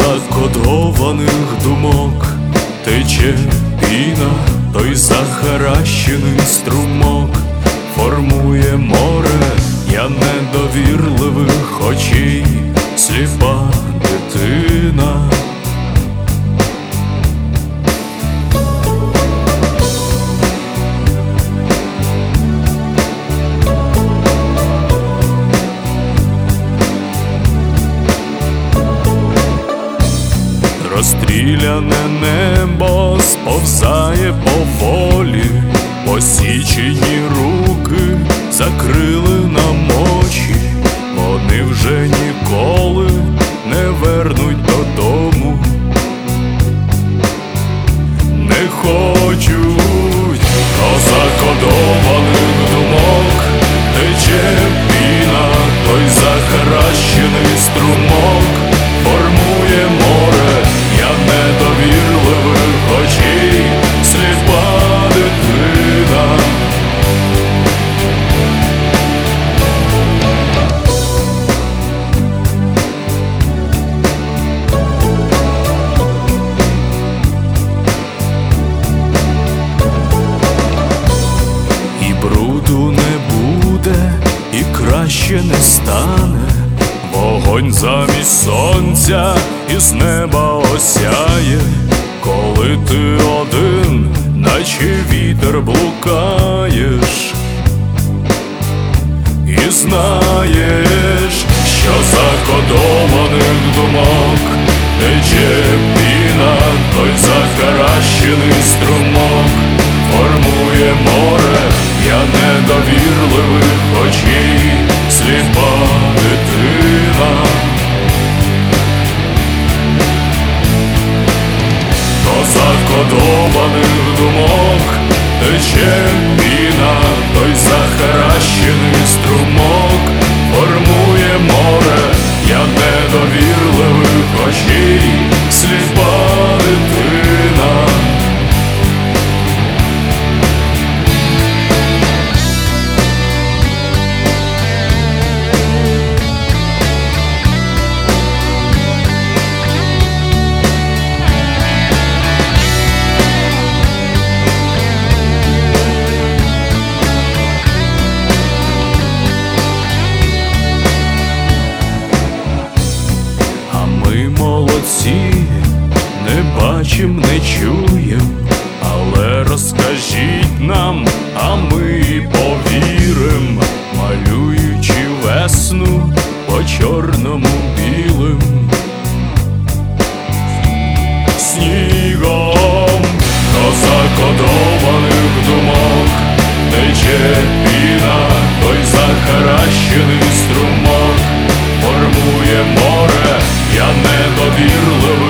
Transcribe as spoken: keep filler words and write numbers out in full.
закодованих думок тече піна, той захаращений струмок формує море, я недовірливих очей, сліпа дитина. Розстріляне небо сповзає поволі, посічені руки закрили нам очі, вони вже ніколи не вернуть додому. Не хочуть до закодованих думок тече піна, той захаращений струмок формує море, я недовірливих очей, сліпа дитина. І бруду не буде, і краще не стане, вогонь замість сонця із неба осяє, коли ти один, наче вітер блукаєш, і знаєш, що закодованих думок тече піна, той захаращений струмок формує море, я недовірливих очей, сліпа дитина. До закодованих думок тече піна, той захаращений струмок формує море, я недовірливих очей, сліпа дитина. Молодці, не бачим, не чуєм, але розкажіть нам, а ми повірим, малюючи весну по чорному білим снігом. До закодованих думок тече піна, той захаращений струмок формує море, я недовірливий